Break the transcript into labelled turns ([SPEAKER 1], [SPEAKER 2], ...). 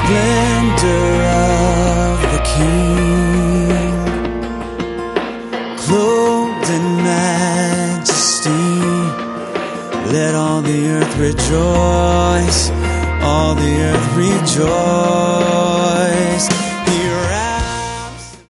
[SPEAKER 1] splendor of the King, clothed in majesty. Let all the earth rejoice, all the earth rejoice.